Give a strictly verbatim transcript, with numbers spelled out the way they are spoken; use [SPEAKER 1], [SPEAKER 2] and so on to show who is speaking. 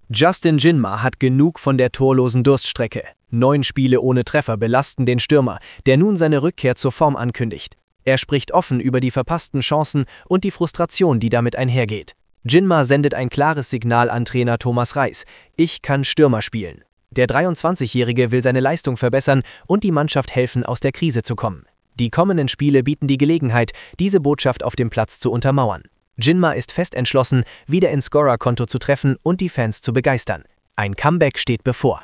[SPEAKER 1] Justin Jinma hat genug von der torlosen Durststrecke. Neun Spiele ohne Treffer belasten den Stürmer, der nun seine Rückkehr zur Form ankündigt. Er spricht offen über die verpassten Chancen und die Frustration, die damit einhergeht. Jinma sendet ein klares Signal an Trainer Thomas Reis: Ich kann Stürmer spielen. Der dreiundzwanzigjährige will seine Leistung verbessern und die Mannschaft helfen, aus der Krise zu kommen. Die kommenden Spiele bieten die Gelegenheit, diese Botschaft auf dem Platz zu untermauern. Jinma ist fest entschlossen, wieder ins Scorerkonto zu treffen und die Fans zu begeistern. Ein Comeback steht bevor.